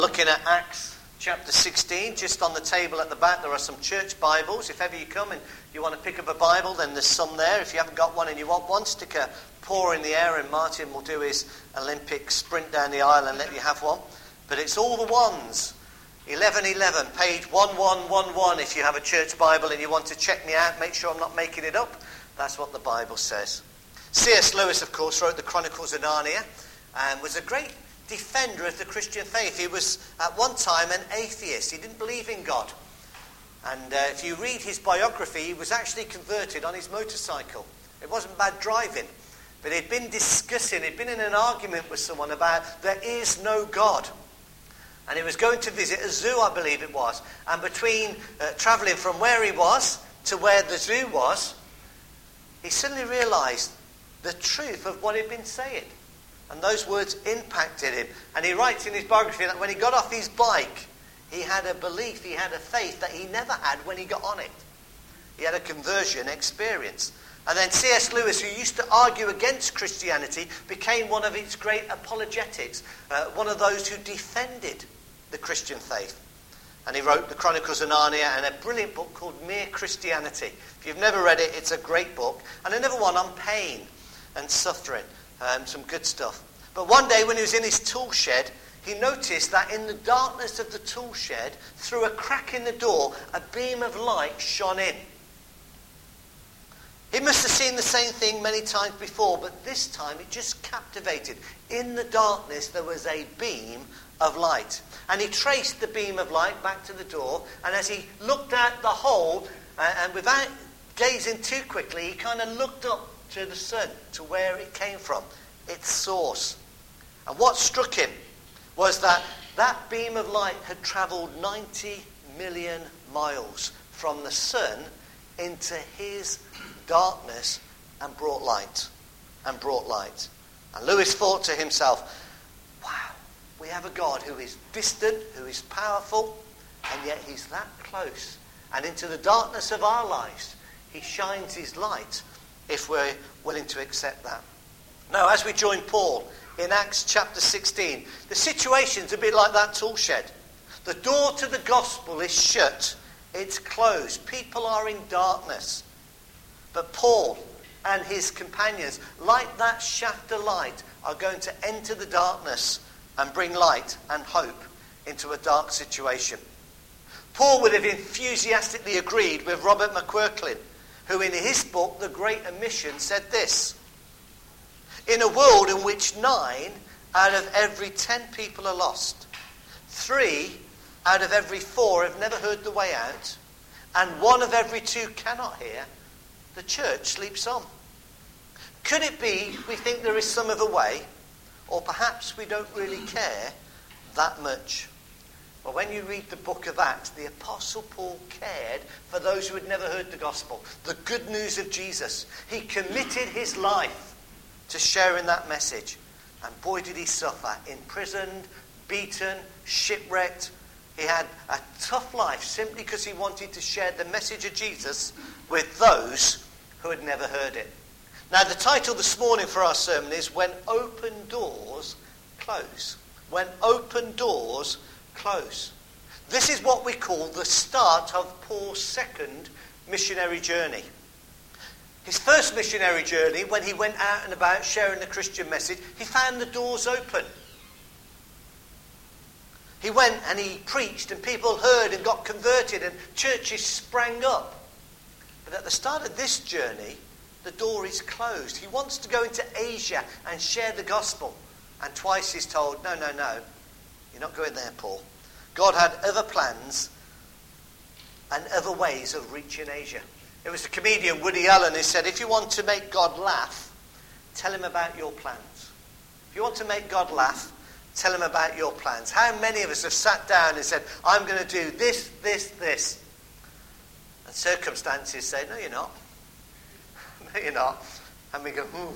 Looking at Acts chapter 16, just on the table at the back there are some church Bibles. If ever you come and you want to pick up a Bible, then there's some there. If you haven't got one and you want one, stick a paw in the air and Martin will do his Olympic sprint down the aisle and let you have one. But it's all the ones. 1111, page 1111 if you have a church Bible and you want to check me out, make sure I'm not making it up. That's what the Bible says. C.S. Lewis, of course, wrote the Chronicles of Narnia and was a great defender of the Christian faith. He was at one time an atheist. He didn't believe in God. And if you read his biography, he was actually converted on his motorcycle. It wasn't bad driving. But he'd been in an argument with someone about there is no God. And he was going to visit a zoo, I believe it was. And between travelling from where he was to where the zoo was, he suddenly realised the truth of what he'd been saying. And those words impacted him. And he writes in his biography that when he got off his bike, he had a belief, he had a faith that he never had when he got on it. He had a conversion experience. And then C.S. Lewis, who used to argue against Christianity, became one of its great apologetics, one of those who defended the Christian faith. And he wrote the Chronicles of Narnia and a brilliant book called Mere Christianity. If you've never read it, it's a great book. And another one on pain and suffering. Some good stuff. But one day when he was in his tool shed, he noticed that in the darkness of the tool shed, through a crack in the door, a beam of light shone in. He must have seen the same thing many times before, but this time it just captivated. In the darkness there was a beam of light. And he traced the beam of light back to the door, and as he looked at the hole, and without gazing too quickly, he kind of looked up to the sun, to where it came from, its source. And what struck him was that that beam of light had travelled 90 million miles from the sun into his darkness and brought light. And Lewis thought to himself, wow, we have a God who is distant, who is powerful, and yet he's that close. And into the darkness of our lives, he shines his light if we're willing to accept that. Now, as we join Paul in Acts chapter 16, the situation's a bit like that tool shed. The door to the gospel is shut. It's closed. People are in darkness. But Paul and his companions, like that shaft of light, are going to enter the darkness and bring light and hope into a dark situation. Paul would have enthusiastically agreed with Robert McQuirklin, who in his book, The Great Omission, said this: in a world in which 9 out of every 10 people are lost, 3 out of every 4 have never heard the way out, and 1 of every 2 cannot hear, the church sleeps on. Could it be we think there is some other way, or perhaps we don't really care that much? Well, when you read the book of Acts, the Apostle Paul cared for those who had never heard the gospel, the good news of Jesus. He committed his life to sharing that message. And boy, did he suffer. Imprisoned, beaten, shipwrecked. He had a tough life simply because he wanted to share the message of Jesus with those who had never heard it. Now, the title this morning for our sermon is When Open Doors Close. When Open Doors Close. This is what we call the start of Paul's second missionary journey. His first missionary journey, when he went out and about sharing the Christian message, he found the doors open. He went and he preached and people heard and got converted and churches sprang up. But at the start of this journey, the door is closed. He wants to go into Asia and share the gospel. And twice he's told, no, you're not going there, Paul. God had other plans and other ways of reaching Asia. It was the comedian Woody Allen who said, if you want to make God laugh, tell him about your plans. If you want to make God laugh, tell him about your plans. How many of us have sat down and said, I'm going to do this, this. And circumstances say, no, you're not. No, you're not. And we go, ooh.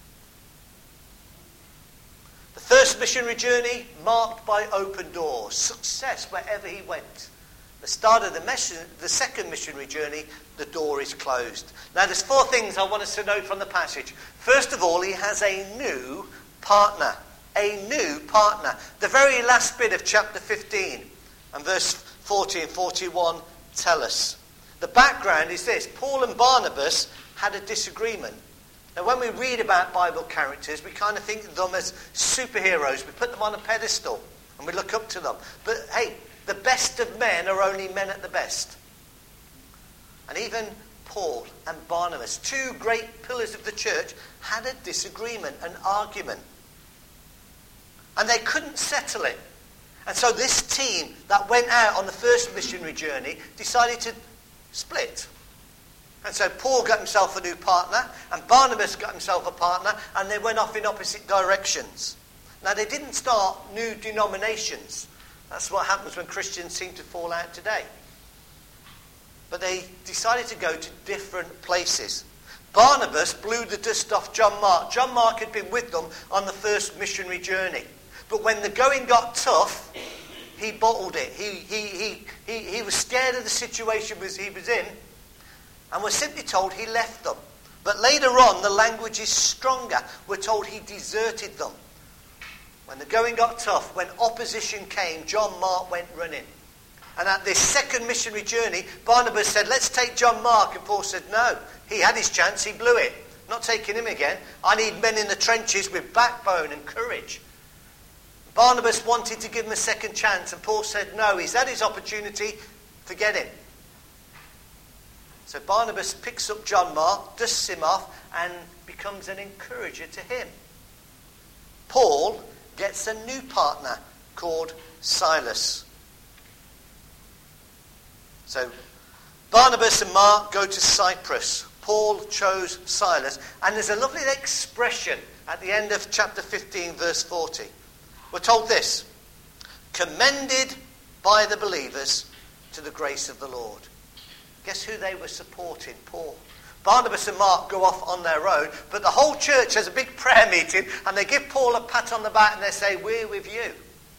The first missionary journey marked by open doors, success wherever he went. The start of the second missionary journey, the door is closed. Now there's 4 things I want us to note from the passage. First of all, he has a new partner. a new partner. The very last bit of chapter 15 and verse 40 and 41 tell us. The background is this. Paul and Barnabas had a disagreement. Now, when we read about Bible characters, we kind of think of them as superheroes. We put them on a pedestal and we look up to them. But hey, the best of men are only men at the best. And even Paul and Barnabas, two great pillars of the church, had a disagreement, an argument. And they couldn't settle it. And so this team that went out on the first missionary journey decided to split. And so Paul got himself a new partner, and Barnabas got himself a partner, and they went off in opposite directions. Now, they didn't start new denominations. That's what happens when Christians seem to fall out today. But they decided to go to different places. Barnabas blew the dust off John Mark. John Mark had been with them on the first missionary journey. But when the going got tough, he bottled it. He was scared of the situation he was in, and was simply told he left them. But later on, the language is stronger. We're told he deserted them. When the going got tough, when opposition came, John Mark went running. And at this second missionary journey, Barnabas said, let's take John Mark. And Paul said, no. He had his chance, he blew it. Not taking him again. I need men in the trenches with backbone and courage. Barnabas wanted to give him a second chance, and Paul said, no, he's had his opportunity, forget him. So Barnabas picks up John Mark, dusts him off, and becomes an encourager to him. Paul gets a new partner called Silas. So Barnabas and Mark go to Cyprus. Paul chose Silas. And there's a lovely expression at the end of chapter 15, verse 40. We're told this: commended by the believers to the grace of the Lord. Guess who they were supporting? Paul. Barnabas and Mark go off on their own, but the whole church has a big prayer meeting, and they give Paul a pat on the back and they say, we're with you.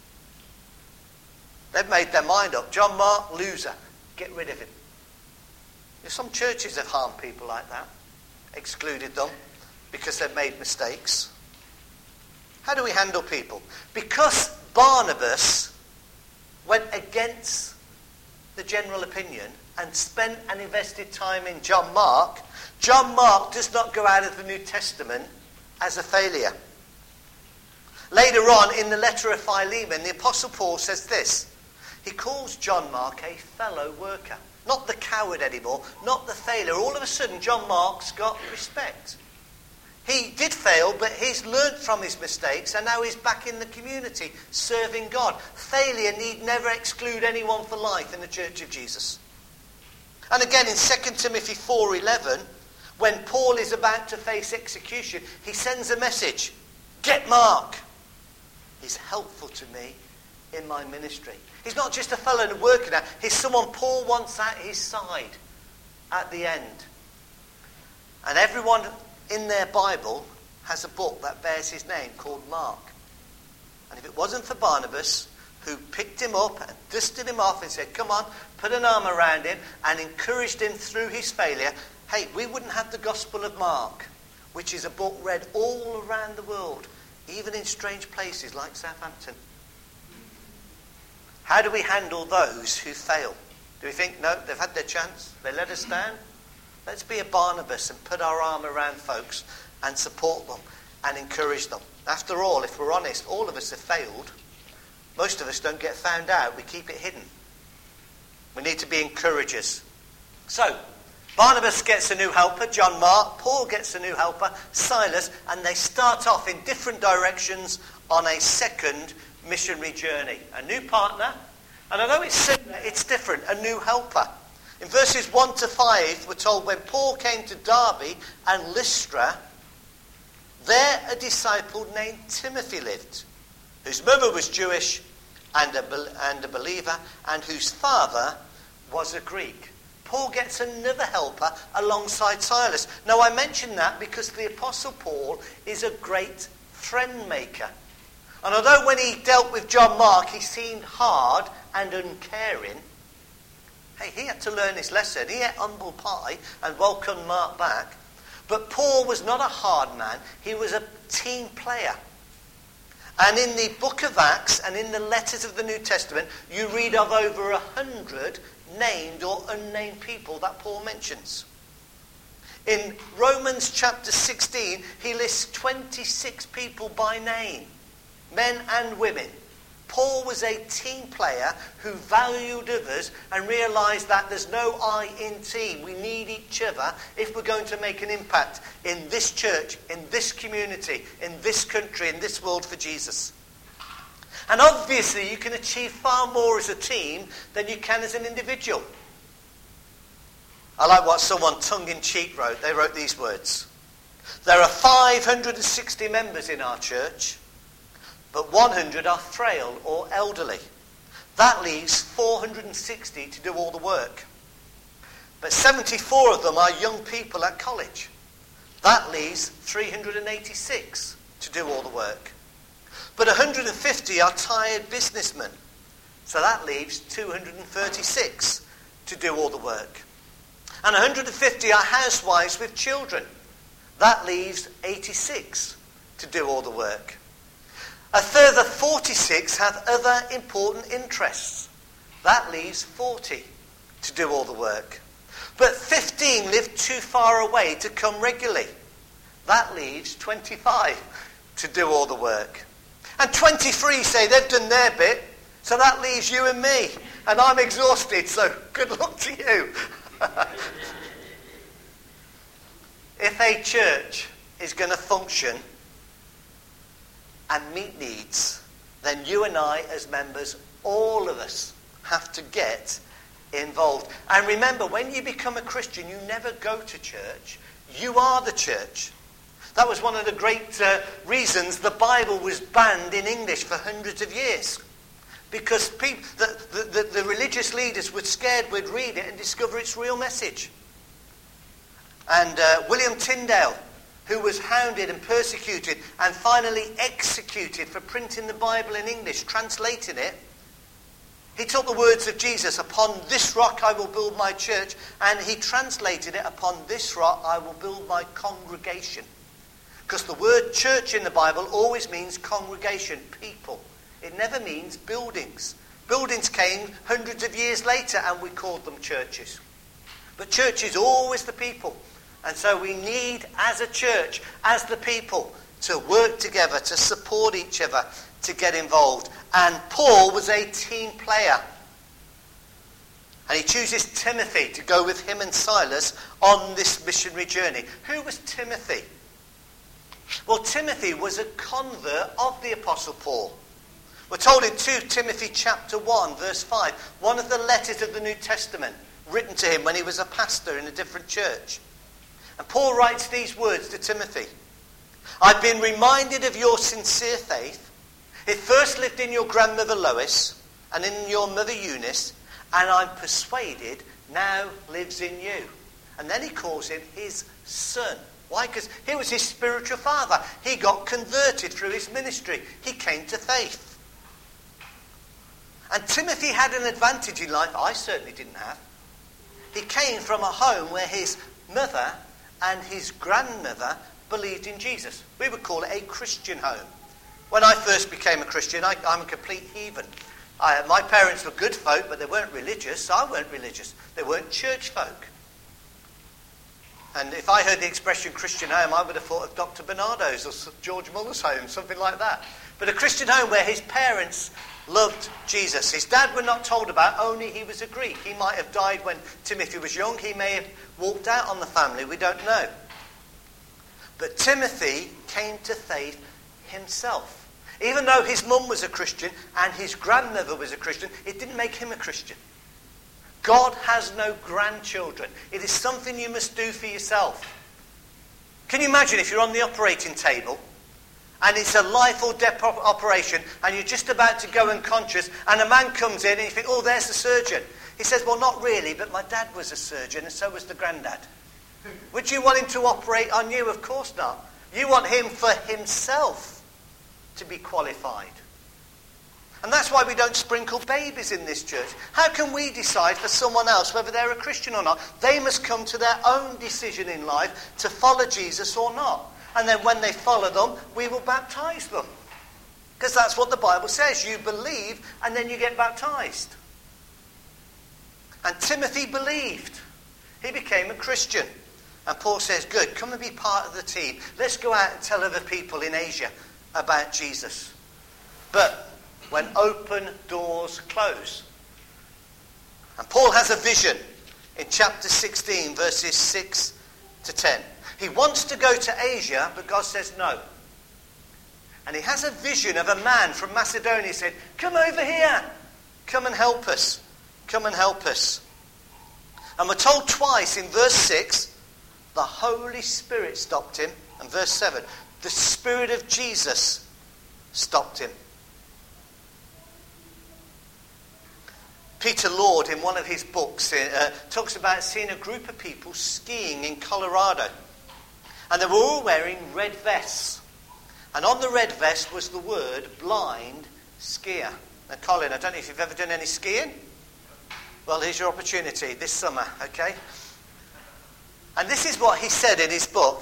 They've made their mind up. John Mark, loser. Get rid of him. Some churches have harmed people like that, excluded them because they've made mistakes. How do we handle people? Because Barnabas went against the general opinion and spent and invested time in John Mark does not go out of the New Testament as a failure. Later on in the letter of Philemon, the Apostle Paul says this. He calls John Mark a fellow worker. Not the coward anymore, not the failure. All of a sudden, John Mark's got respect. He did fail, but he's learnt from his mistakes, and now he's back in the community, serving God. Failure need never exclude anyone for life in the Church of Jesus. And again, in 2 Timothy 4:11, when Paul is about to face execution, he sends a message. Get Mark. He's helpful to me in my ministry. He's not just a fellow working out. He's someone Paul wants at his side at the end. And everyone in their Bible has a book that bears his name called Mark. And if it wasn't for Barnabas, who picked him up and dusted him off and said, come on, put an arm around him and encouraged him through his failure, hey, we wouldn't have the Gospel of Mark, which is a book read all around the world, even in strange places like Southampton. How do we handle those who fail? Do we think, no, they've had their chance, they let us down? Let's be a Barnabas and put our arm around folks and support them and encourage them. After all, if we're honest, all of us have failed. Most of us don't get found out. We keep it hidden. We need to be encouragers. So, Barnabas gets a new helper, John Mark. Paul gets a new helper, Silas. And they start off in different directions on a second missionary journey. A new partner. And although it's similar, it's different. A new helper. In verses 1 to 5, we're told when Paul came to Derbe and Lystra, there a disciple named Timothy lived, whose mother was Jewish and a believer, and whose father was a Greek. Paul gets another helper alongside Silas. Now I mention that because the Apostle Paul is a great friend maker. And although when he dealt with John Mark he seemed hard and uncaring, hey, he had to learn his lesson. He ate humble pie and welcomed Mark back. But Paul was not a hard man. He was a team player. And in the book of Acts and in the letters of the New Testament, you read of over 100 named or unnamed people that Paul mentions. In Romans chapter 16, he lists 26 people by name, men and women. Paul was a team player who valued others and realised that there's no I in team. We need each other if we're going to make an impact in this church, in this community, in this country, in this world for Jesus. And obviously you can achieve far more as a team than you can as an individual. I like what someone tongue-in-cheek wrote. They wrote these words. There are 560 members in our church, but 100 are frail or elderly. That leaves 460 to do all the work. But 74 of them are young people at college. That leaves 386 to do all the work. But 150 are tired businessmen. So that leaves 236 to do all the work. And 150 are housewives with children. That leaves 86 to do all the work. A further 46 have other important interests. That leaves 40 to do all the work. But 15 live too far away to come regularly. That leaves 25 to do all the work. And 23 say they've done their bit, so that leaves you and me. And I'm exhausted, so good luck to you. If a church is going to function and meet needs, then you and I as members, all of us, have to get involved. And remember, when you become a Christian, you never go to church. You are the church. That was one of the great reasons the Bible was banned in English for hundreds of years. Because the religious leaders were scared we'd read it and discover its real message. And William Tyndale, who was hounded and persecuted and finally executed for printing the Bible in English, translating it, he took the words of Jesus, upon this rock I will build my church, and he translated it, upon this rock I will build my congregation. Because the word church in the Bible always means congregation, people. It never means buildings. Buildings came hundreds of years later and we called them churches. But church is always the people. And so we need, as a church, as the people, to work together, to support each other, to get involved. And Paul was a team player. And he chooses Timothy to go with him and Silas on this missionary journey. Who was Timothy? Well, Timothy was a convert of the Apostle Paul. We're told in 2 Timothy chapter 1, verse 5, one of the letters of the New Testament written to him when he was a pastor in a different church. And Paul writes these words to Timothy. I've been reminded of your sincere faith. It first lived in your grandmother Lois and in your mother Eunice, and I'm persuaded now lives in you. And then he calls him his son. Why? Because he was his spiritual father. He got converted through his ministry. He came to faith. And Timothy had an advantage in life I certainly didn't have. He came from a home where his mother and his grandmother believed in Jesus. We would call it a Christian home. When I first became a Christian, I'm a complete heathen. My parents were good folk, but they weren't religious, so I weren't religious. They weren't church folk. And if I heard the expression Christian home, I would have thought of Dr. Bernardo's or George Muller's home, something like that. But a Christian home where his parents loved Jesus. His dad we're not told about, only he was a Greek. He might have died when Timothy was young. He may have walked out on the family. We don't know. But Timothy came to faith himself. Even though his mum was a Christian and his grandmother was a Christian, it didn't make him a Christian. God has no grandchildren. It is something you must do for yourself. Can you imagine if you're on the operating table and it's a life or death operation and you're just about to go unconscious and a man comes in and you think, oh, there's the surgeon. He says, well, not really, but my dad was a surgeon and so was the granddad. Would you want him to operate on you? Of course not. You want him for himself to be qualified. And that's why we don't sprinkle babies in this church. How can we decide for someone else whether they're a Christian or not? They must come to their own decision in life to follow Jesus or not. And then when they follow them, we will baptize them. Because that's what the Bible says. You believe and then you get baptized. And Timothy believed. He became a Christian. And Paul says, good, come and be part of the team. Let's go out and tell other people in Asia about Jesus. But when open doors close. And Paul has a vision in chapter 16, verses 6 to 10. He wants to go to Asia, but God says no. And he has a vision of a man from Macedonia. He said, come over here. Come and help us. Come and help us. And we're told twice in verse 6, the Holy Spirit stopped him. And verse 7, the Spirit of Jesus stopped him. Peter Lord, in one of his books, talks about seeing a group of people skiing in Colorado. And they were all wearing red vests. And on the red vest was the word blind skier. Now, Colin, I don't know if you've ever done any skiing. Well, here's your opportunity this summer, okay? And this is what he said in his book.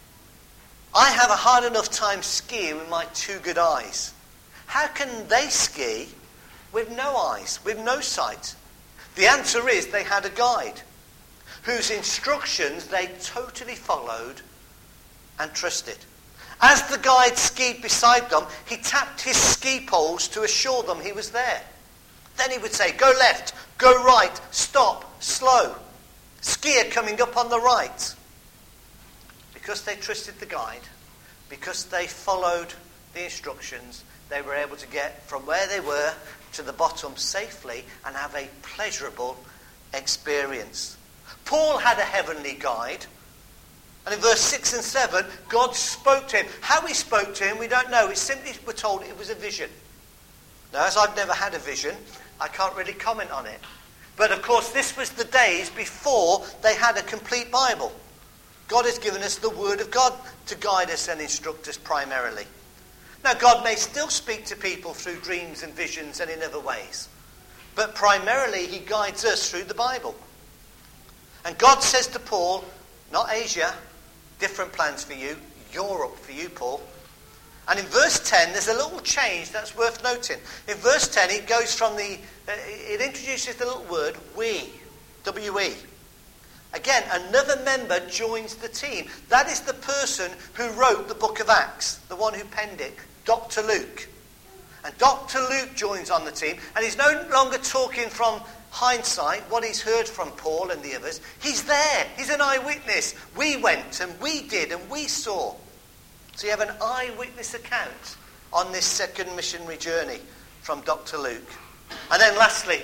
I have a hard enough time skiing with my two good eyes. How can they ski with no eyes, with no sight? The answer is they had a guide whose instructions they totally followed and trusted. As the guide skied beside them, he tapped his ski poles to assure them he was there. Then he would say, go left, go right, stop, slow. Skier coming up on the right. Because they trusted the guide, because they followed the instructions, they were able to get from where they were to the bottom safely and have a pleasurable experience. Paul had a heavenly guide. And in verse 6 and 7, God spoke to him. How he spoke to him, we don't know. It's simply, we're told it was a vision. Now, as I've never had a vision, I can't really comment on it. But of course, this was the days before they had a complete Bible. God has given us the Word of God to guide us and instruct us primarily. Now, God may still speak to people through dreams and visions and in other ways. But primarily, he guides us through the Bible. And God says to Paul, not Asia, different plans for you, Europe for you, Paul. And in verse 10, there's a little change that's worth noting. In verse 10, it goes from it introduces the little word, we, W-E. Again, another member joins the team. That is the person who wrote the book of Acts, the one who penned it, Dr. Luke. And Dr. Luke joins on the team, and he's no longer talking from hindsight, what he's heard from Paul and the others. He's there. He's an eyewitness. We went and we did and we saw. So you have an eyewitness account on this second missionary journey from Dr. Luke. And then lastly,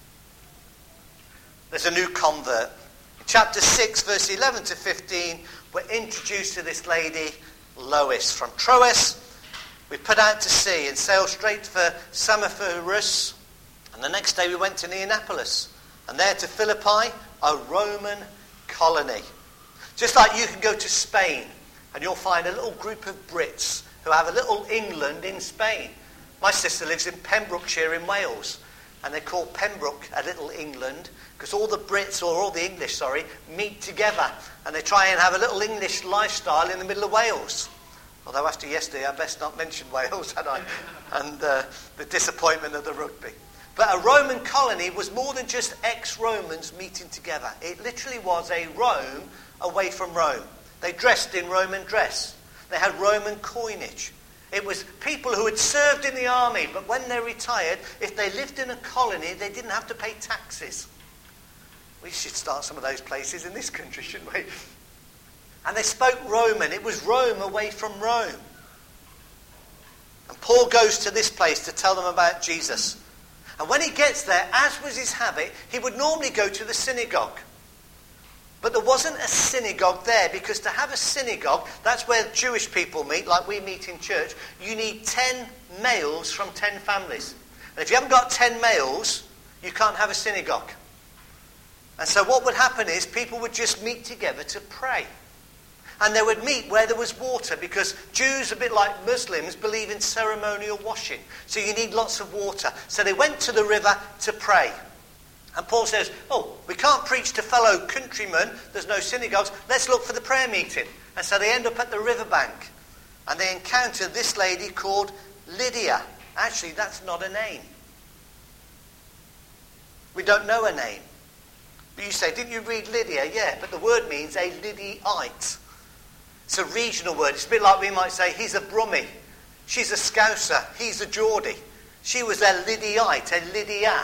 there's a new convert. In chapter 6, verse 11 to 15, we're introduced to this lady, Lois, from Troas. We put out to sea and sailed straight for Samothrace. And the next day we went to Neapolis. And there to Philippi, a Roman colony. Just like you can go to Spain and you'll find a little group of Brits who have a little England in Spain. My sister lives in Pembrokeshire in Wales. And they call Pembroke a little England because all the Brits, or all the English, meet together. And they try and have a little English lifestyle in the middle of Wales. Although after yesterday I best not mention Wales, had I? And the disappointment of the rugby. But a Roman colony was more than just ex-Romans meeting together. It literally was a Rome away from Rome. They dressed in Roman dress. They had Roman coinage. It was people who had served in the army, but when they retired, if they lived in a colony, they didn't have to pay taxes. We should start some of those places in this country, shouldn't we? And they spoke Roman. It was Rome away from Rome. And Paul goes to this place to tell them about Jesus. And when he gets there, as was his habit, he would normally go to the synagogue. But there wasn't a synagogue there, because to have a synagogue, that's where Jewish people meet, like we meet in church. You need 10 males from 10 families. And if you haven't got 10 males, you can't have a synagogue. And so what would happen is people would just meet together to pray. And they would meet where there was water, because Jews, a bit like Muslims, believe in ceremonial washing. So you need lots of water. So they went to the river to pray. And Paul says, we can't preach to fellow countrymen. There's no synagogues. Let's look for the prayer meeting. And so they end up at the riverbank. And they encounter this lady called Lydia. Actually, that's not a name. We don't know a name. But you say, didn't you read Lydia? Yeah, but the word means a Lydiite. It's a regional word. It's a bit like we might say, he's a Brummie. She's a Scouser. He's a Geordie. She was a Lydiite, a Lydia.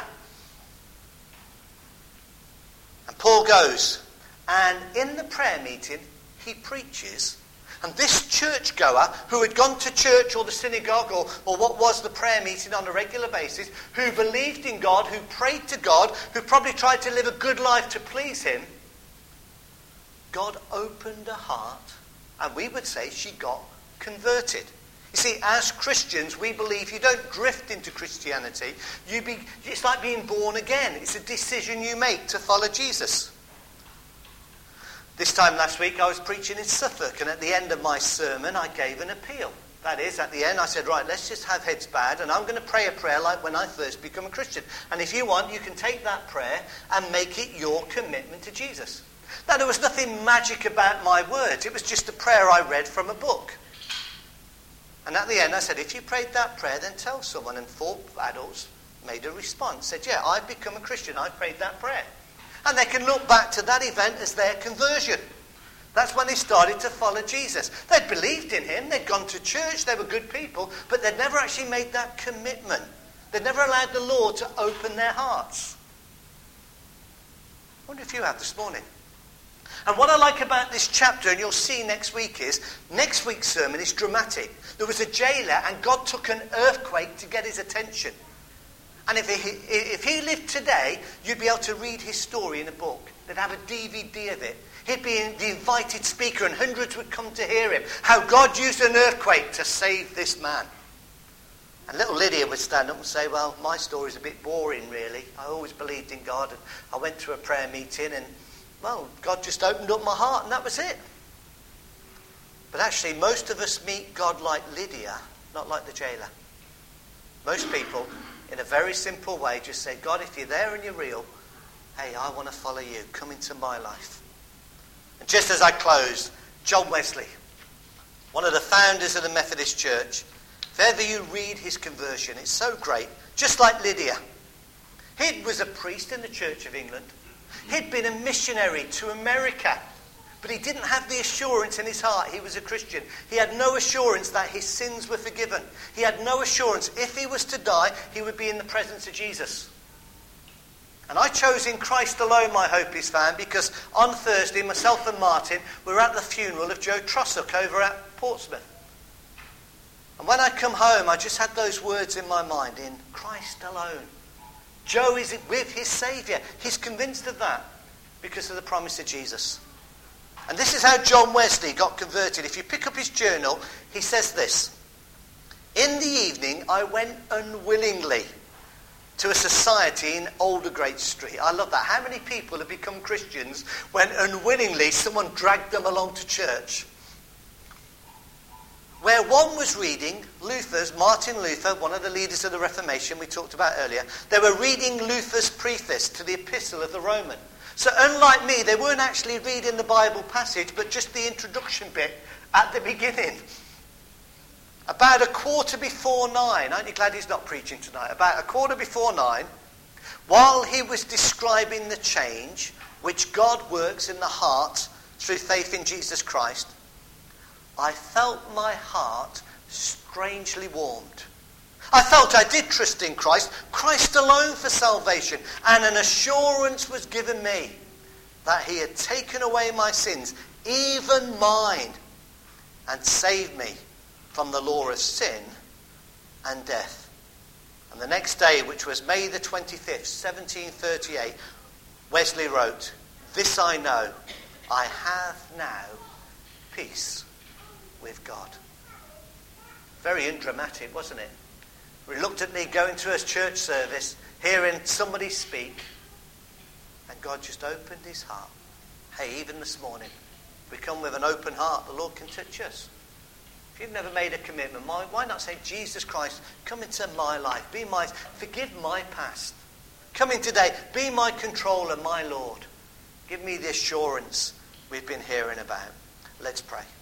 And Paul goes, and in the prayer meeting, he preaches. And this churchgoer who had gone to church or the synagogue or what was the prayer meeting on a regular basis, who believed in God, who prayed to God, who probably tried to live a good life to please him, God opened her heart, and we would say she got converted. You see, as Christians, we believe you don't drift into Christianity. It's like being born again. It's a decision you make to follow Jesus. This time last week I was preaching in Suffolk, and at the end of my sermon I gave an appeal. That is, at the end I said, right, let's just have heads bowed, and I'm going to pray a prayer like when I first became a Christian. And if you want, you can take that prayer and make it your commitment to Jesus. Now, there was nothing magic about my words. It was just a prayer I read from a book. And at the end I said, if you prayed that prayer, then tell someone. And 4 adults made a response, said, yeah, I've become a Christian. I prayed that prayer. And they can look back to that event as their conversion. That's when they started to follow Jesus. They'd believed in him, they'd gone to church, they were good people, but they'd never actually made that commitment. They'd never allowed the Lord to open their hearts. I wonder if you have this morning. And what I like about this chapter, and you'll see next week, is next week's sermon is dramatic. There was a jailer, and God took an earthquake to get his attention. And if he lived today, you'd be able to read his story in a book. They'd have a DVD of it. He'd be the invited speaker, and hundreds would come to hear him. How God used an earthquake to save this man. And little Lydia would stand up and say, well, my story's a bit boring, really. I always believed in God, and I went to a prayer meeting, and, well, God just opened up my heart, and that was it. But actually, most of us meet God like Lydia, not like the jailer. Most people, in a very simple way, just say, God, if you're there and you're real, hey, I want to follow you. Come into my life. And just as I close, John Wesley, one of the founders of the Methodist Church, if ever you read his conversion, it's so great. Just like Lydia. He was a priest in the Church of England. He'd been a missionary to America. But he didn't have the assurance in his heart he was a Christian. He had no assurance that his sins were forgiven. He had no assurance if he was to die, he would be in the presence of Jesus. And I chose in Christ alone my hope is found, because on Thursday, myself and Martin were at the funeral of Joe Trossuck over at Portsmouth. And when I come home, I just had those words in my mind, in Christ alone. Joe is with his Saviour. He's convinced of that because of the promise of Jesus. And this is how John Wesley got converted. If you pick up his journal, he says this. In the evening, I went unwillingly to a society in Aldergate Street. I love that. How many people have become Christians when unwillingly someone dragged them along to church? Where one was reading Martin Luther, one of the leaders of the Reformation we talked about earlier, they were reading Luther's preface to the Epistle of the Roman. So unlike me, they weren't actually reading the Bible passage, but just the introduction bit at the beginning. About 9:15, aren't you glad he's not preaching tonight? About 9:15, while he was describing the change which God works in the heart through faith in Jesus Christ, I felt my heart strangely warmed. I felt I did trust in Christ alone for salvation, and an assurance was given me that he had taken away my sins, even mine, and saved me from the law of sin and death. And the next day, which was May the 25th, 1738, Wesley wrote, "This I know, I have now peace with God." Very undramatic, wasn't it? Reluctantly going to a church service, hearing somebody speak, and God just opened his heart. Hey, even this morning, we come with an open heart, the Lord can touch us. If you've never made a commitment, why not say, Jesus Christ, come into my life, forgive my past. Come in today, be my controller, my Lord. Give me the assurance we've been hearing about. Let's pray.